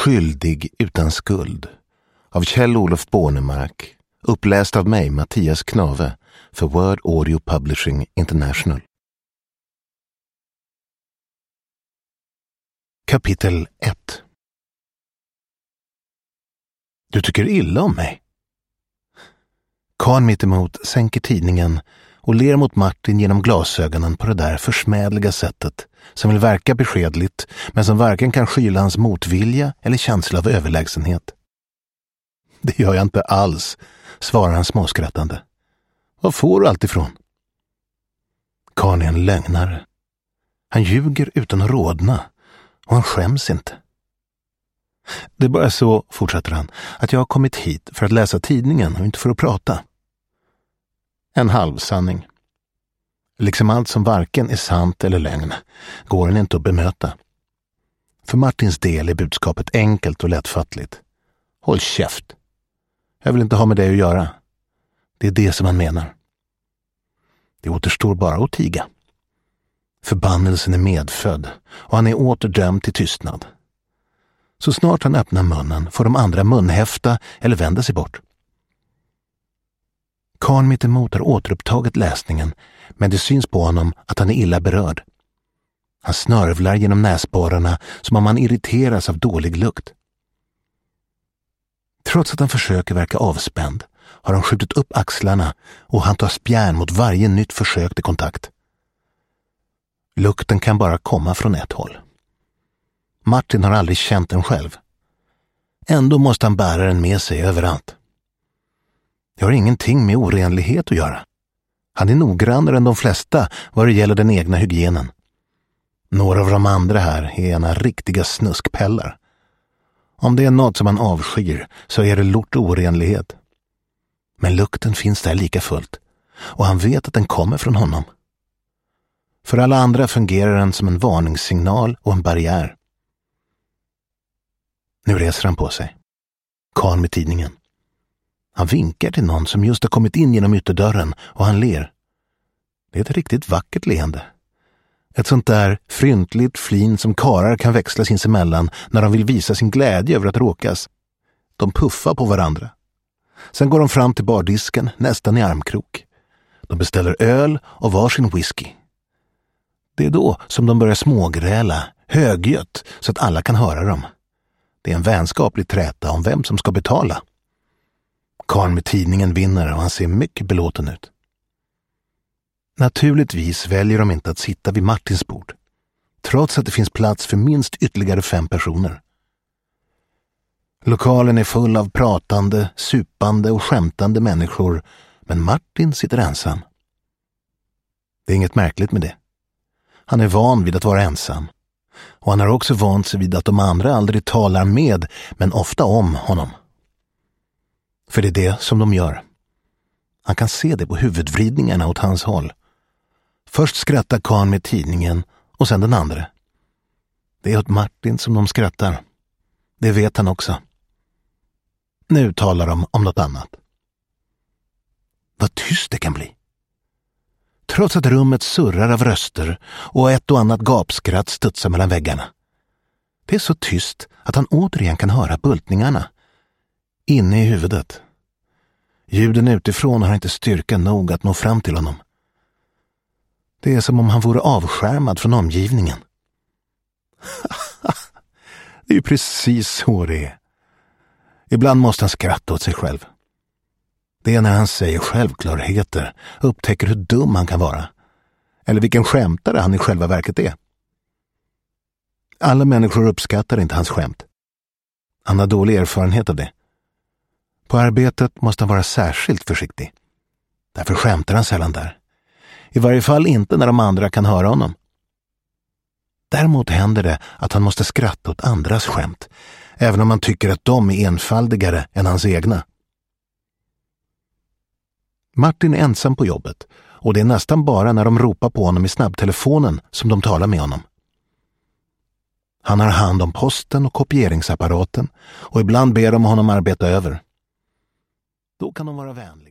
Skyldig utan skuld av Kjell-Olof Bornemark, uppläst av mig, Mattias Knave, för Word Audio Publishing International. Kapitel 1. Du tycker illa om mig? Karl mittemot sänker tidningen och ler mot Martin genom glasögonen på det där försmädliga sättet som vill verka beskedligt men som varken kan skyla hans motvilja eller känsla av överlägsenhet. Det gör jag inte alls, svarar han småskrattande. Vad får du allt ifrån? Karl är en lögnare. Han ljuger utan att rodna och han skäms inte. Det är bara så, fortsätter han, att jag har kommit hit för att läsa tidningen och inte för att prata. En halvsanning. Liksom allt som varken är sant eller lögn går den inte att bemöta. För Martins del är budskapet enkelt och lättfattligt. Håll käft. Jag vill inte ha med dig att göra. Det är det som han menar. Det återstår bara att tiga. Förbannelsen är medfödd och han är åter dömd till tystnad. Så snart han öppnar munnen får de andra munhäfta eller vända sig bort. Karl mittemot har återupptagit läsningen, men det syns på honom att han är illa berörd. Han snörvlar genom näsborrarna som om han irriteras av dålig lukt. Trots att han försöker verka avspänd har han skjutit upp axlarna och han tar spjärn mot varje nytt försök till kontakt. Lukten kan bara komma från ett håll. Martin har aldrig känt den själv. Ändå måste han bära den med sig överallt. Det har ingenting med orenlighet att göra. Han är noggrannare än de flesta vad det gäller den egna hygienen. Några av de andra här är ena riktiga snuskpellar. Om det är något som han avskyr så är det lort och orenlighet. Men lukten finns där lika fullt och han vet att den kommer från honom. För alla andra fungerar den som en varningssignal och en barriär. Nu reser han på sig. Karl med tidningen. Han vinkar till någon som just har kommit in genom ytterdörren och han ler. Det är ett riktigt vackert leende. Ett sånt där fryntligt flin som karar kan växla sinsemellan när de vill visa sin glädje över att råkas. De puffar på varandra. Sen går de fram till bardisken nästan i armkrok. De beställer öl och varsin whisky. Det är då som de börjar smågräla, högljutt så att alla kan höra dem. Det är en vänskaplig träta om vem som ska betala. Karl med tidningen vinner och han ser mycket belåten ut. Naturligtvis väljer de inte att sitta vid Martins bord, trots att det finns plats för minst ytterligare 5 personer. Lokalen är full av pratande, supande och skämtande människor, men Martin sitter ensam. Det är inget märkligt med det. Han är van vid att vara ensam. Och han har också vant sig vid att de andra aldrig talar med, men ofta om honom. För det är det som de gör. Han kan se det på huvudvridningarna åt hans håll. Först skrattar Karl med tidningen och sen den andra. Det är åt Martin som de skrattar. Det vet han också. Nu talar de om något annat. Vad tyst det kan bli. Trots att rummet surrar av röster och ett och annat gapskratt studsar mellan väggarna. Det är så tyst att han återigen kan höra bultningarna. Inne i huvudet. Ljuden utifrån har inte styrka nog att nå fram till honom. Det är som om han vore avskärmad från omgivningen. Det är ju precis så det är. Ibland måste han skratta åt sig själv. Det är när han säger självklarheter och upptäcker hur dum han kan vara. Eller vilken skämtare han i själva verket är. Alla människor uppskattar inte hans skämt. Han har dålig erfarenhet av det. På arbetet måste han vara särskilt försiktig. Därför skämtar han sällan där. I varje fall inte när de andra kan höra honom. Däremot händer det att han måste skratta åt andras skämt, även om han tycker att de är enfaldigare än hans egna. Martin är ensam på jobbet och det är nästan bara när de ropar på honom i snabbtelefonen som de talar med honom. Han har hand om posten och kopieringsapparaten och ibland ber de honom arbeta över. Då kan de vara vänliga.